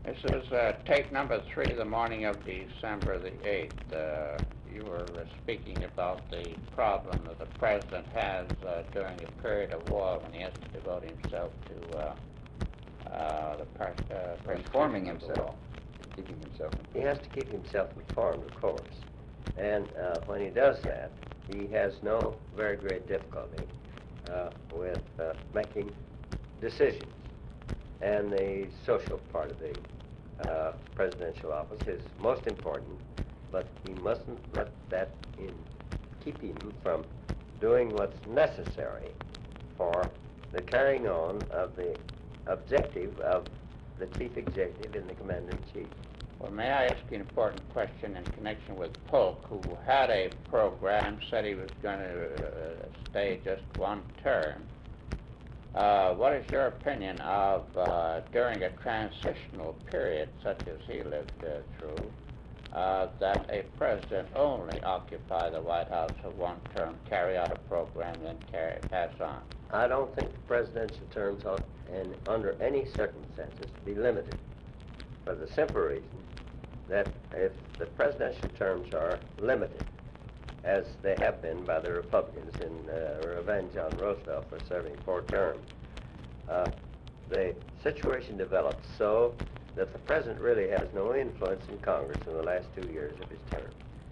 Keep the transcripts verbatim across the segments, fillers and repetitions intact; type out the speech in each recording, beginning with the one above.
This is uh, tape number three, the morning of December the eighth. Uh, you were uh, speaking about the problem that the president has uh, during a period of war when he has to devote himself to uh, uh, the pers- uh, informing himself, keeping himself informed. He has to keep himself informed, of course. And uh, when he does that, he has no very great difficulty uh, with uh, making decisions. And the social part of the uh, presidential office is most important, but he mustn't let that in keep him from doing what's necessary for the carrying on of the objective of the chief executive and the commander-in-chief. Well, may I ask you an important question in connection with Polk, who had a program, said he was going to uh, stay just one term. Uh, what is your opinion of, uh, during a transitional period such as he lived uh, through, uh, that a president only occupy the White House for one term, carry out a program, then carry, pass on? I don't think the presidential terms ought, and under any circumstances, to be limited, for the simple reason that if the presidential terms are limited, as they have been by the Republicans in uh, revenge on Roosevelt for serving four terms, uh, the situation develops so that the president really has no influence in Congress in the last two years of his term.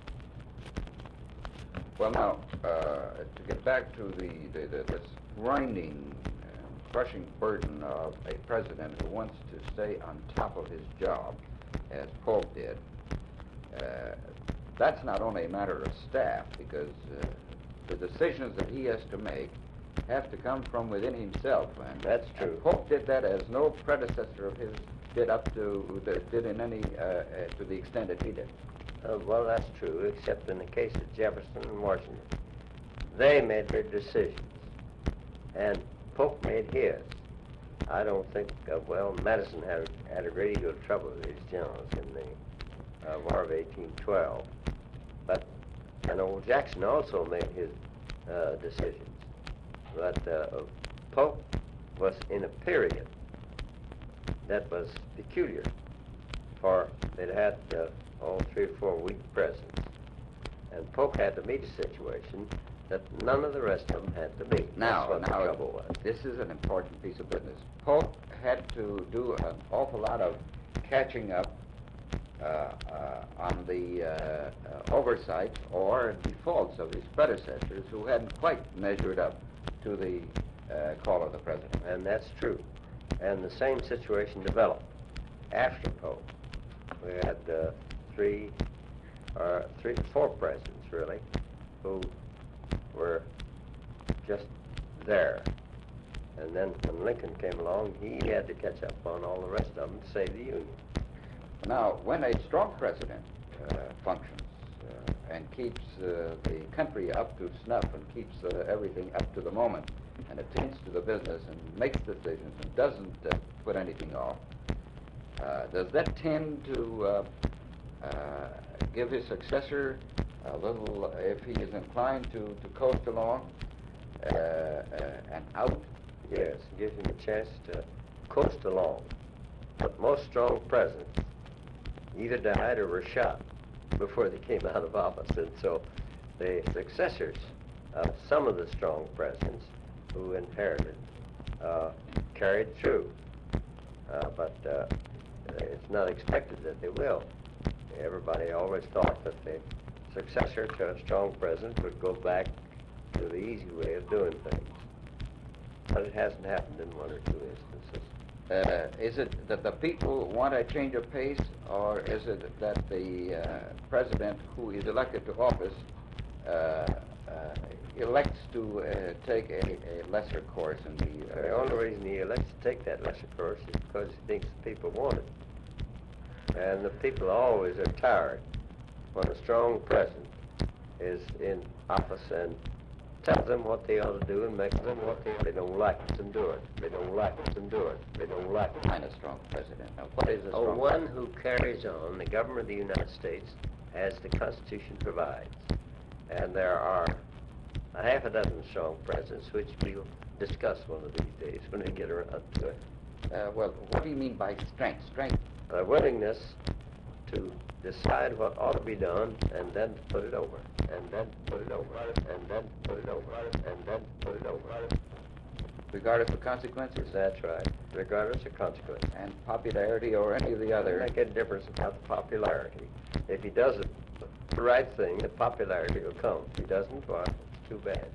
Well, now, uh, to get back to the, the, the this grinding, uh, crushing burden of a president who wants to stay on top of his job, as Polk did, uh, that's not only a matter of staff, because uh, the decisions that he has to make have to come from within himself. And that's true. And Polk did that as no predecessor of his did up to did in any uh, uh, to the extent that he did. Uh, well, that's true, except in the case of Jefferson and Washington. They made their decisions, and Polk made his. I don't think, uh, well, Madison had, had a great deal of trouble with his generals in the uh, War of eighteen twelve. But, and old Jackson also made his uh, decisions. But uh, Polk was in a period that was peculiar, for it had uh, all three or four weak presidents. And Polk had to meet a situation that none of the rest of them had to meet. Now, That's what now the trouble was. This is an important piece of business. Polk had to do an awful lot of catching up uh, uh, on the uh, uh, oversights or defaults of his predecessors who hadn't quite measured up to the uh, call of the president. And that's true. And the same situation developed after Polk. We had uh, three, or three, four presidents really, who were just there. And then when Lincoln came along, he had to catch up on all the rest of them to save the Union. Now, when a strong president uh, functions uh, and keeps uh, the country up to snuff and keeps uh, everything up to the moment and attends to the business and makes decisions and doesn't uh, put anything off, uh, does that tend to uh, uh, give his successor a little, uh, if he is inclined to, to coast along uh, uh, and out? Yes, it gives him a chance to coast along. But most strong presidents either died or were shot before they came out of office. And so the successors of some of the strong presidents who inherited uh, carried through. Uh, but uh, it's not expected that they will. Everybody always thought that the successor to a strong president would go back to the easy way of doing things. But it hasn't happened in one or two instances. Uh, is it that the people want a change of pace, or is it that the uh, president who is elected to office uh, uh, elects to uh, take a, a lesser course in the... Uh, the only reason he elects to take that lesser course is because he thinks the people want it. And the people always are tired when a strong president is in office and tells them what they ought to do and makes them what they, they don't like it and do it. They don't like it and do it. They don't like it. Kind of strong president. Now, what is a Oh, strong one who carries on the government of the United States as the Constitution provides. And there are a half a dozen strong presidents, which we'll discuss one of these days when we get around to it. Uh, well, what do you mean by strength? Strength a willingness to decide what ought to be done and then put it over, and then put it over, and then put it over, and then put it over. Regardless of consequences? That's right, regardless of consequences. And popularity or any of the other? Doesn't make a difference about the popularity. If he does it, the right thing, the popularity will come. If he doesn't, well, it's too bad.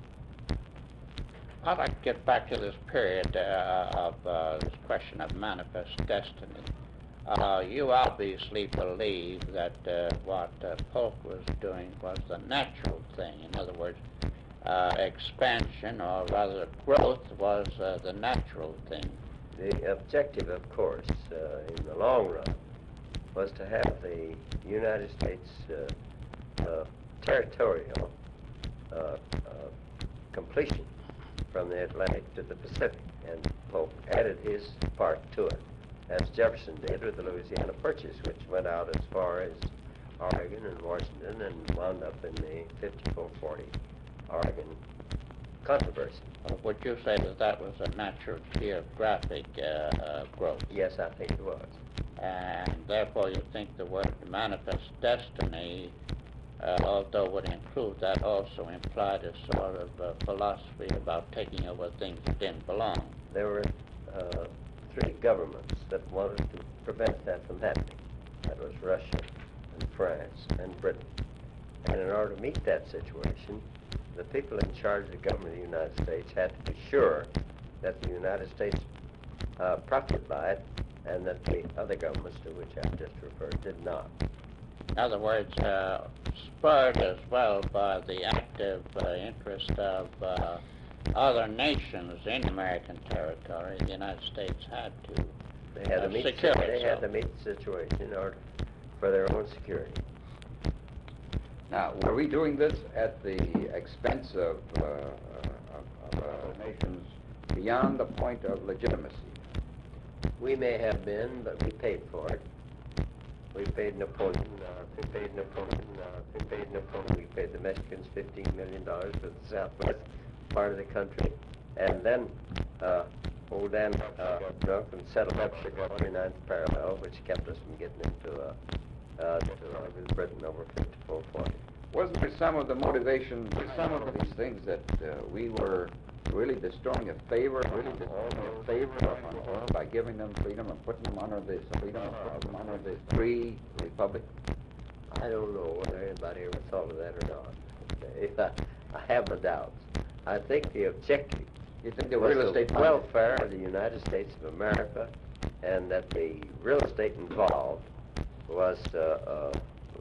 I'd like to get back to this period uh, of uh, this question of manifest destiny. Uh, you obviously believe that uh, what uh, Polk was doing was the natural thing. In other words, uh, expansion, or rather growth, was uh, the natural thing. The objective, of course, uh, in the long run, was to have the United States uh, uh, territorial uh, uh, completion from the Atlantic to the Pacific, and Polk added his part to it, as Jefferson did with the Louisiana Purchase, which went out as far as Oregon and Washington and wound up in the fifty-four forty Oregon controversy. Uh, would you say that that was a natural geographic uh, uh, growth? Yes, I think it was. And therefore you think the word manifest destiny, uh, although would include that, also implied a sort of uh, philosophy about taking over things that didn't belong. There were uh, three governments that wanted to prevent that from happening. That was Russia and France and Britain. And in order to meet that situation, the people in charge of the government of the United States had to be sure that the United States uh, profited by it, and that the other governments to which I've just referred did not. In other words, uh, spurred as well by the active uh, interest of uh, other nations in American territory, the United States had to They had uh, to meet. secure They itself. had to meet the situation in order for their own security. Now, were we doing this at the expense of, uh, of, of uh, nations beyond the point of legitimacy? We may have been, but we paid for it. We paid Napoleon, uh, we paid Napoleon, uh, we paid Napoleon, we paid the Mexicans fifteen million dollars for the southwest part of the country. And then, uh, old Dan, uh, got drunk and settled up the forty-ninth parallel, which kept us from getting into, uh, uh, to, uh, with Britain over fifty-four forty. Wasn't there some of the motivation, some of these things that uh, we were really destroying a favor, really destroying a favor of, by giving them freedom and putting them under this freedom and putting them under this free republic? I don't know whether anybody ever thought of that or not. Okay? I have my doubts. I think the objective You think the was real the estate welfare of the United States of America, and that the real estate involved was uh, uh,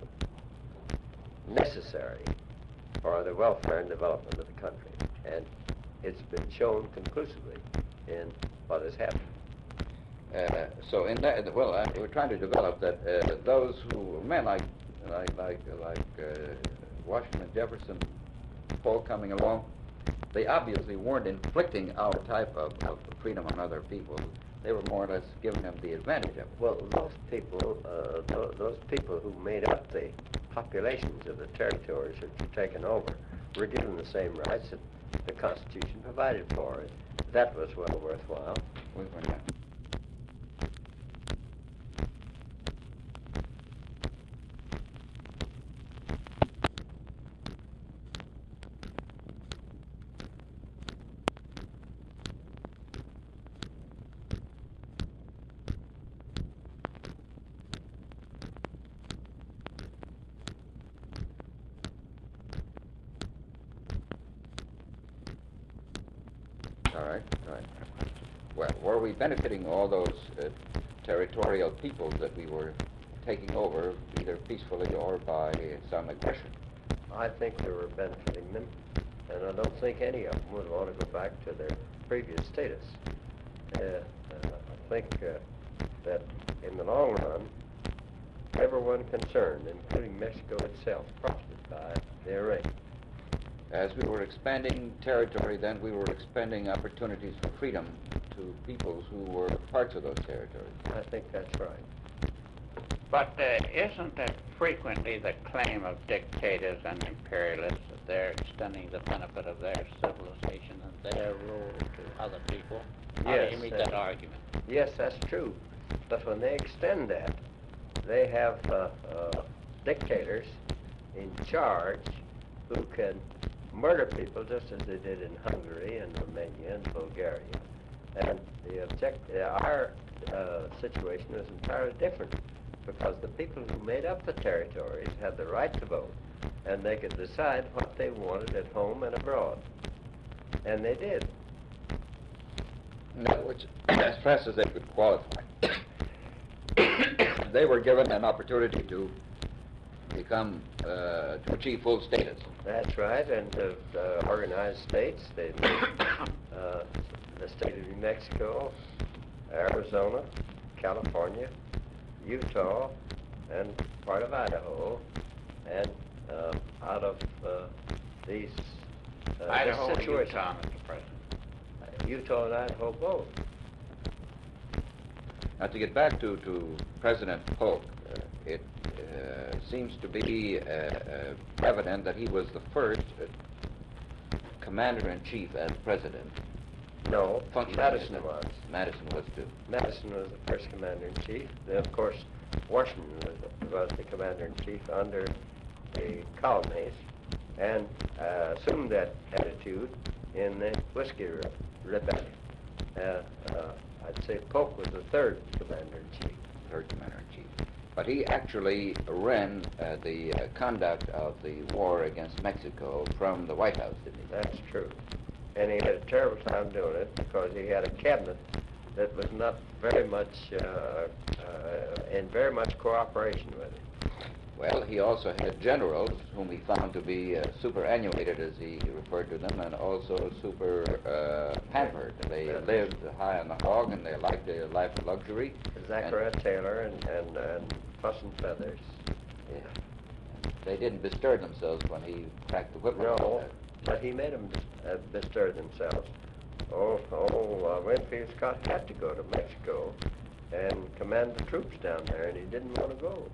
necessary for the welfare and development of the country. And it's been shown conclusively in what has happened. Uh, so in that, well, uh, we're trying to develop that uh, those who, men like, like, like, like uh, Washington, Jefferson, Polk coming along, they obviously weren't inflicting our type of, of freedom on other people. They were more or less giving them the advantage of it. Well, those people, uh, th those people who made up the populations of the territories that were taken over were given the same rights that the Constitution provided for. That was well worthwhile. We were not. All right, all right. Well, were we benefiting all those uh, territorial peoples that we were taking over, either peacefully or by some aggression? I think we were benefiting them, and I don't think any of them would want to go back to their previous status. Uh, uh, I think uh, that in the long run, everyone concerned, including Mexico itself, profited by the arrangement. As we were expanding territory, then we were expanding opportunities for freedom to peoples who were parts of those territories. I think that's right. But uh, isn't it frequently the claim of dictators and imperialists that they're extending the benefit of their civilization and their rule to other people? How Yes, do you meet uh, that argument? Yes, that's true. But when they extend that, they have uh, uh, dictators in charge who can murder people just as they did in Hungary and Romania and Bulgaria. And the object, uh, our uh, situation was entirely different because the people who made up the territories had the right to vote, and they could decide what they wanted at home and abroad. And they did. In other words, as fast as they could qualify, they were given an opportunity to become, uh, to achieve full status. That's right, and to uh, organize states. They made uh, the state of New Mexico, Arizona, California, Utah, and part of Idaho. And uh, out of uh, these uh, Idaho this or situation, Utah, Mister President? Utah and Idaho both. Now, to get back to, to President Polk, uh, it uh, seems to be uh, uh, evident that he was the first uh, commander-in-chief as president. No, Functioning Madison as- was. Madison was too. Madison was the first commander-in-chief. Then, of course, Washington was, was the commander-in-chief under the colonies, and uh, assumed that attitude in the Whiskey Re- Rebellion. Uh, uh, I'd say Polk was the third commander-in-chief. Third commander-in-chief. But he actually ran uh, the uh, conduct of the war against Mexico from the White House, didn't he? That's true. And he had a terrible time doing it because he had a cabinet that was not very much, uh, uh, in very much cooperation with him. Well, he also had generals whom he found to be uh, superannuated, as he referred to them, and also super uh, pampered. They That's lived high on the hog, and they liked a life of luxury. Zachariah Taylor and, and, and Fuss and Feathers. Yeah. They didn't bestir themselves when he cracked the whip. on No, them. but he made them uh, bestir themselves. Oh, oh, uh, Winfield Scott had to go to Mexico and command the troops down there, and he didn't want to go.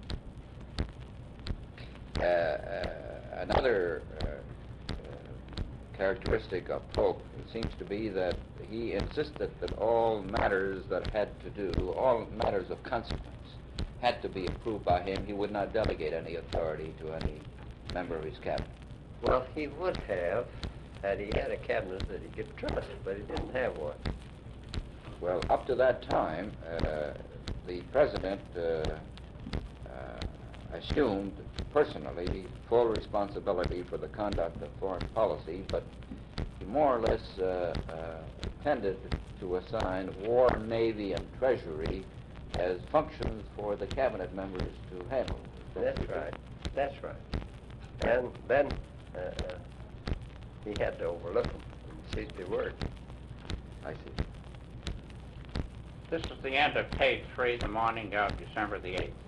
Uh, uh, another uh, uh, characteristic of Polk seems to be that he insisted that all matters that had to do, all matters of consequence, had to be approved by him. He would not delegate any authority to any member of his cabinet. Well, he would have had he had a cabinet that he could trust, but he didn't have one. Well, up to that time, uh, the president uh, uh, assumed personally full responsibility for the conduct of foreign policy, but he more or less uh, uh, tended to assign War, Navy, and Treasury as functions for the cabinet members to handle. That's right. That's right. And then uh, he had to overlook them and see if they worked. I see. This is the end of tape three, the morning of December the eighth.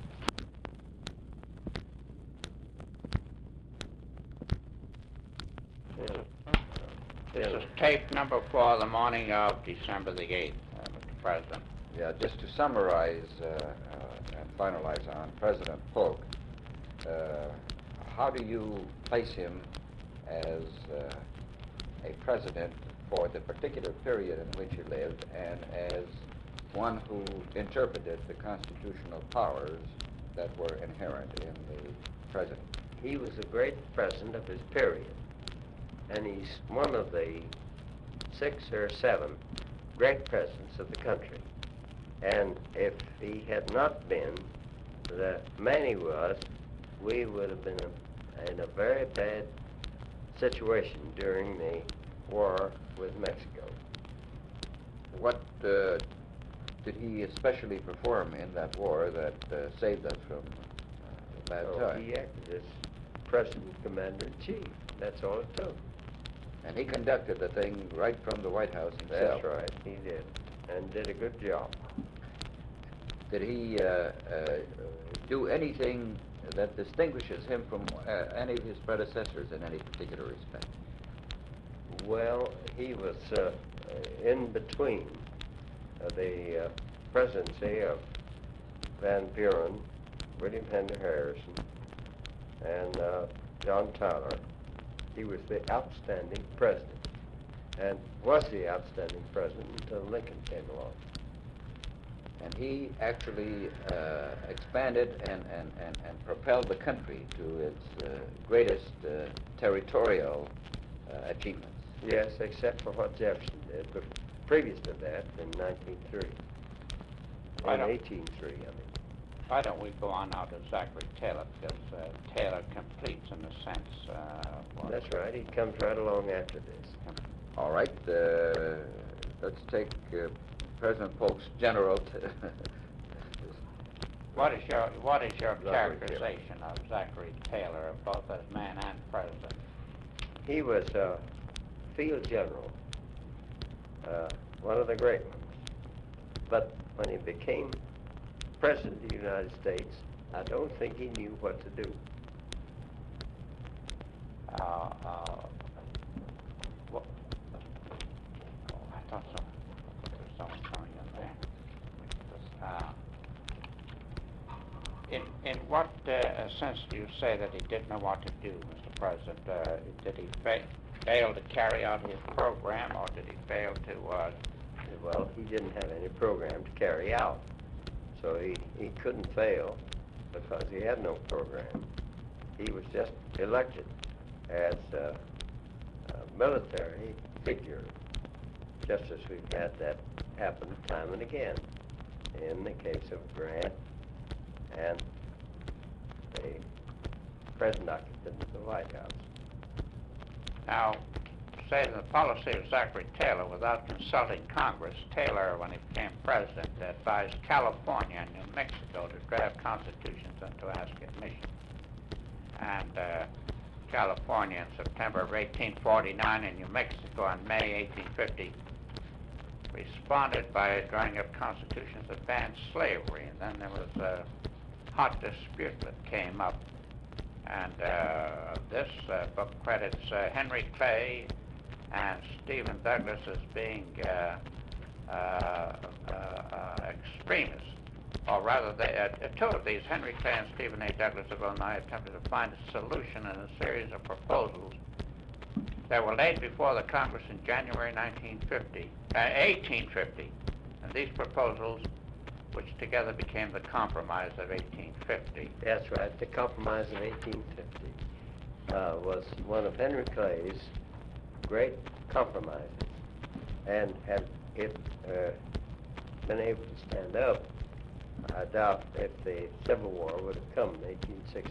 This is tape number four, the morning of December the eighth, uh, Mister President. Yeah, just to summarize uh, uh, and finalize on President Polk, uh, how do you place him as uh, a president for the particular period in which he lived and as one who interpreted the constitutional powers that were inherent in the president? He was a great president of his period, and he's one of the six or seven great presidents of the country. And if he had not been the man he was, we would have been a, in a very bad situation during the war with Mexico. What uh, did he especially perform in that war that uh, saved us from uh, a bad So time? he acted as President Commander-in-Chief. That's all it took. And he conducted the thing right from the White House himself. That's right, he did, and did a good job. Did he uh, uh, do anything that distinguishes him from uh, any of his predecessors in any particular respect? Well, he was uh, in between uh, the uh, presidency of Van Buren, William Henry Harrison, and uh, John Tyler. He was the outstanding president, and was the outstanding president until Lincoln came along. And he actually uh, expanded and, and, and, and propelled the country to its uh, greatest uh, territorial uh, achievements. Yes, except for what Jefferson did, but previous to that, in nineteen three. Why In don't- eighteen three, I mean. Why don't we go on now to Zachary Taylor, because uh, Taylor completes, in a sense, uh, what... That's right. He comes right along after this. All right, uh, let's take uh, President Polk's general. T- What is your, what is your Zachary characterization of Zachary Taylor, both as man and president? He was a field general, uh, one of the great ones. But when he became President of the United States, I don't think he knew what to do. Uh, uh, what, oh, I thought so. There's someone coming in there. Uh, in, in what uh, sense do you say that he didn't know what to do, Mister President? Uh, did he fa- fail to carry out his program, or did he fail to... Uh, Well, he didn't have any program to carry out, so he, he couldn't fail because he had no program. He was just elected as a, a military figure, just as we've had that happen time and again in the case of Grant and the present occupant of the White House. Now, say the policy of Zachary Taylor without consulting Congress. Taylor, when he became president, advised California and New Mexico to draft constitutions and to ask admission. And uh, California in September of eighteen forty-nine and New Mexico in May eighteen fifty responded by drawing up constitutions that banned slavery. And then there was a hot dispute that came up. And uh, this uh, book credits uh, Henry Clay and Stephen Douglas as being uh, uh, uh, uh, extremists, or rather, they, uh, two of these, Henry Clay and Stephen A. Douglas of Illinois, attempted to find a solution in a series of proposals that were laid before the Congress in January nineteen fifty, uh, eighteen fifty, and these proposals, which together became the Compromise of eighteen fifty. That's right. The Compromise of eighteen fifty uh, was one of Henry Clay's great compromises, and had it uh, been able to stand up, I doubt if the Civil War would have come in eighteen sixty.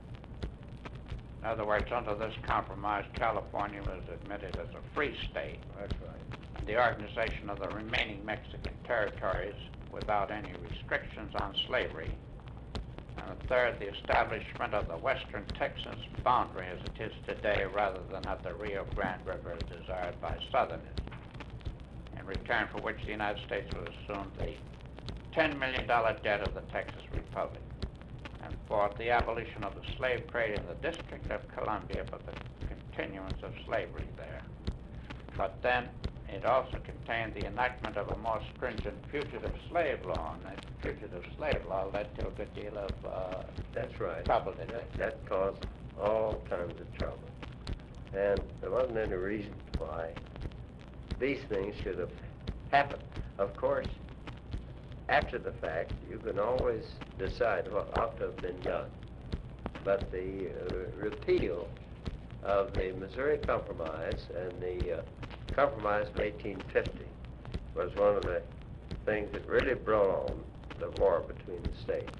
In other words, under this compromise, California was admitted as a free state. That's right. And the organization of the remaining Mexican territories without any restrictions on slavery. And the third, the establishment of the western Texas boundary as it is today, rather than at the Rio Grande River as desired by Southerners, in return for which the United States would assume the ten million dollars debt of the Texas Republic, and fourth, the abolition of the slave trade in the District of Columbia, but the continuance of slavery there. But then it also contained the enactment of a more stringent fugitive slave law, and that fugitive slave law led to a good deal of uh, That's right. trouble, didn't it? That, that caused all kinds of trouble. And there wasn't any reason why these things should have happened. Of course, after the fact, you can always decide what ought to have been done. But the uh, repeal of the Missouri Compromise and the uh, Compromise of eighteen fifty was one of the things that really brought on the war between the states.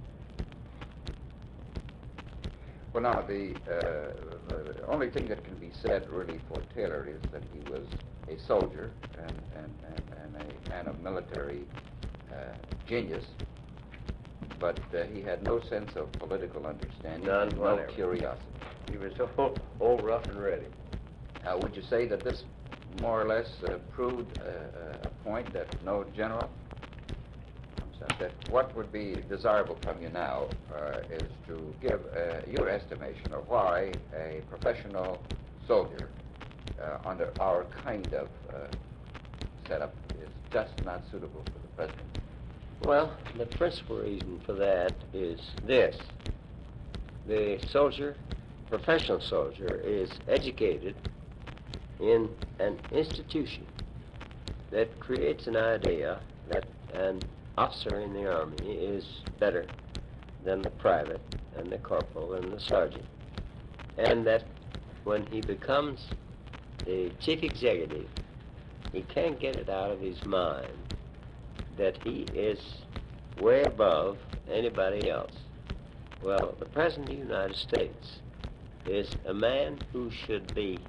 Well, now, the, uh, the only thing that can be said really for Taylor is that he was a soldier and, and, and, and a man of military uh, genius, but uh, he had no sense of political understanding, None and no whatever. curiosity. He was old, old rough and ready. Uh, would you say that this more or less uh, proved uh, a point that no general, that what would be desirable from you now uh, is to give uh, your estimation of why a professional soldier uh, under our kind of uh, setup is just not suitable for the president? Well, the principal reason for that is this. The soldier, professional soldier, is educated in an institution that creates an idea that an officer in the Army is better than the private and the corporal and the sergeant. And that when he becomes the chief executive, he can't get it out of his mind that he is way above anybody else. Well, the President of the United States is a man who should be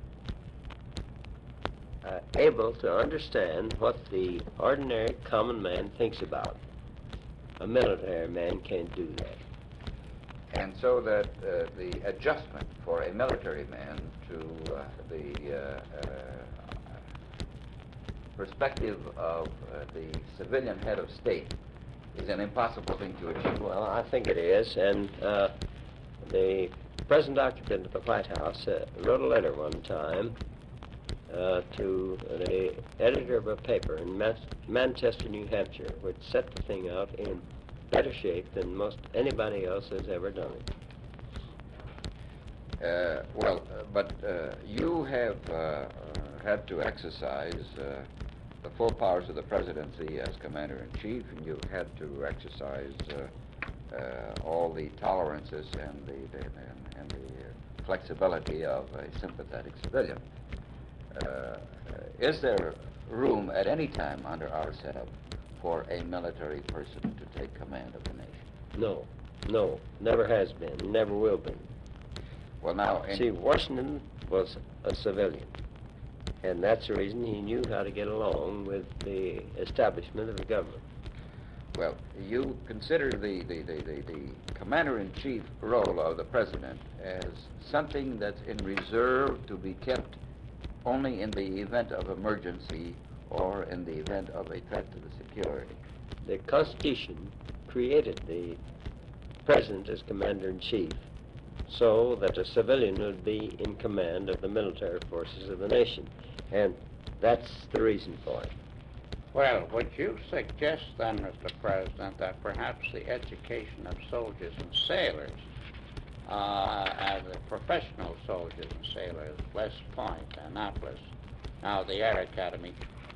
uh, able to understand what the ordinary common man thinks about. A military man can't do that. And so that uh, the adjustment for a military man to uh, the uh, uh, perspective of uh, the civilian head of state is an impossible thing to achieve. Well, I think it is, and uh, the present occupant of the White House uh, wrote a letter one time uh, to the editor of a paper in Man- Manchester, New Hampshire, which set the thing out in better shape than most anybody else has ever done it. Uh, well, uh, but uh, you have uh, had to exercise uh, the full powers of the presidency as commander-in-chief, and you had to exercise uh, uh, all the tolerances and the, the and, and the flexibility of a sympathetic civilian. Uh, is there room at any time under our setup for a military person to take command of the nation? No, no, never has been, never will be. Well, now, in See, Washington was a civilian, and that's the reason he knew how to get along with the establishment of the government. Well, you consider the, the, the, the, the commander-in-chief role of the president as something that's in reserve to be kept only in the event of emergency or in the event of a threat to the security. The Constitution created the president as commander-in-chief so that a civilian would be in command of the military forces of the nation, and that's the reason for it. Well, would you suggest then, Mister President, that perhaps the education of soldiers and sailors, uh, as the professional soldiers and sailors, West Point, Annapolis, now the Air Academy,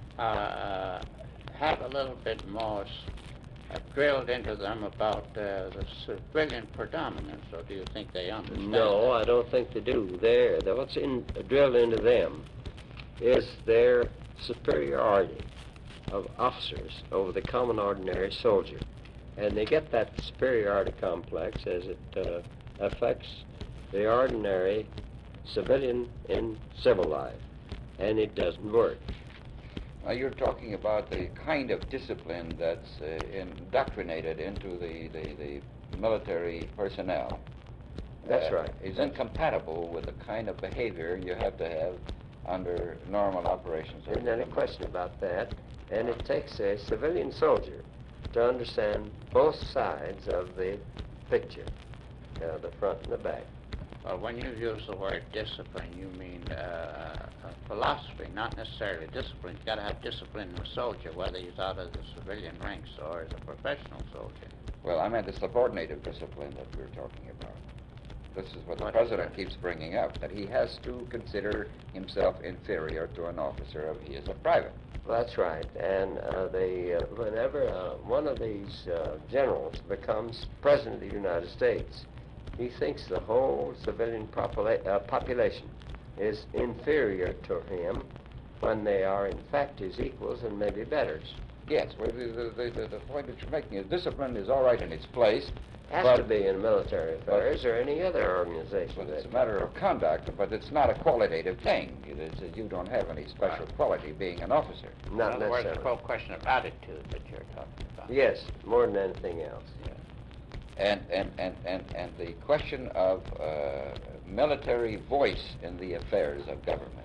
uh, have a little bit more uh, drilled into them about uh, the civilian predominance, or do you think they understand No, that? I don't think they do. They're, they're what's in, drilled into them is their superiority of officers over the common ordinary soldier. And they get that superiority complex as it uh, affects the ordinary civilian in civil life, and it doesn't work. Now, you're talking about the kind of discipline that's uh, indoctrinated into the, the, the military personnel. That's uh, right. Is incompatible with the kind of behavior you have to have under normal operations. Isn't any question about that? And it takes a civilian soldier to understand both sides of the picture, uh, the front and the back. Well, when you use the word discipline, you mean uh, philosophy, not necessarily discipline. You've got to have discipline in a soldier, whether he's out of the civilian ranks or as a professional soldier. Well, I meant the subordinative discipline that we're talking about. This is what the What president is keeps bringing up, that he has to consider himself inferior to an officer if he is a private. That's right. And uh, they, uh, whenever uh, one of these uh, generals becomes president of the United States, he thinks the whole civilian popula- uh, population is inferior to him when they are, in fact, his equals and maybe betters. Yes, well, the, the, the, the point that you're making is discipline is all right in its place. Has but, to be in military affairs or any other organization. Well, it's a that- matter of conduct, but it's not a qualitative thing. It is that you don't have any special quality being an officer. Not in other words, necessarily. the whole question of attitude that you're talking about. Yes, more than anything else. Yeah. And, and, and, and, and the question of uh, military voice in the affairs of government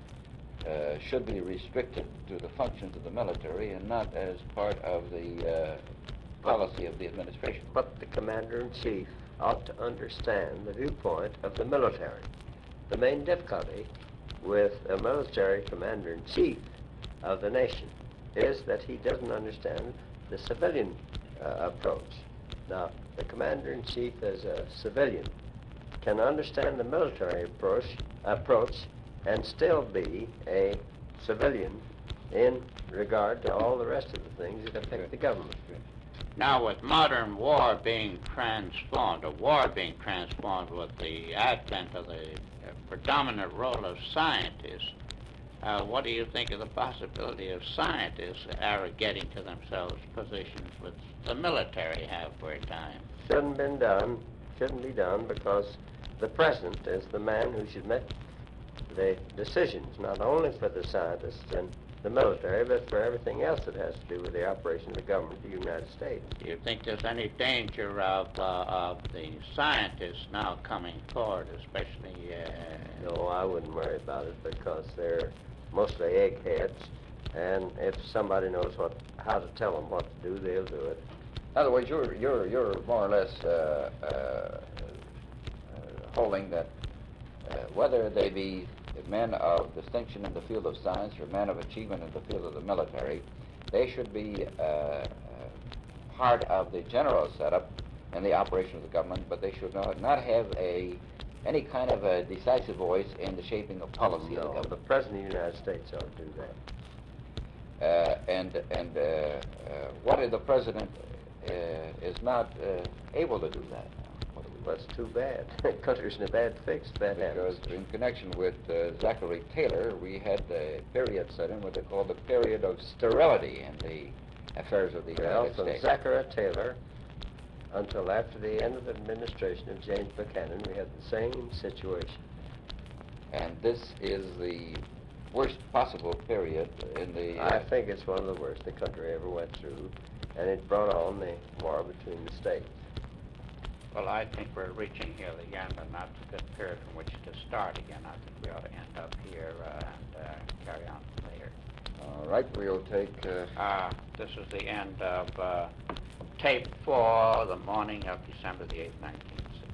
uh, should be restricted to the functions of the military and not as part of the uh, policy of the administration. But the commander-in-chief ought to understand the viewpoint of the military. The main difficulty with a military commander-in-chief of the nation is that he doesn't understand the civilian uh, approach. Now, the commander-in-chief as a civilian can understand the military approach, approach and still be a civilian in regard to all the rest of the things that affect the government. Now, with modern war being transformed, or war being transformed with the advent of the uh, predominant role of scientists, uh, what do you think of the possibility of scientists arrogating to themselves positions which the military have for a time? Shouldn't been done, shouldn't be done, because the president is the man who should make the decisions, not only for the scientists and the military, but for everything else that has to do with the operation of the government of the United States. Do you think there's any danger of uh, of the scientists now coming forward, especially? Uh, No, I wouldn't worry about it because they're mostly eggheads, and if somebody knows what how to tell them what to do, they'll do it. In other words, you're, you're, you're more or less uh, uh, uh, holding that uh, whether they be men of distinction in the field of science or men of achievement in the field of the military, they should be uh, uh, part of the general setup and the operation of the government, but they should not, not have a any kind of a decisive voice in the shaping of policy No, of the government. the president of the United States ought to do that. Uh, and and uh, uh, what if the president uh, is not uh, able to do that now? What do we do? Well, that's too bad. The country's in a bad fix. Bad Because happens. in connection with uh, Zachary Taylor, we had a period set in what they call the period of sterility in the affairs of the Well, United from States. Zachary Taylor until after the end of the administration of James Buchanan, we had the same situation. And this is the worst possible period in the... I think it's one of the worst the country ever went through, and it brought on the war between the states. well, I think we're reaching here the end, and that's a good period from which to start again. I think we ought to end up here uh, and uh, carry on later. All right, we'll take... Uh, Uh, this is the end of uh, tape four, the morning of December the eighth, nineteen sixty.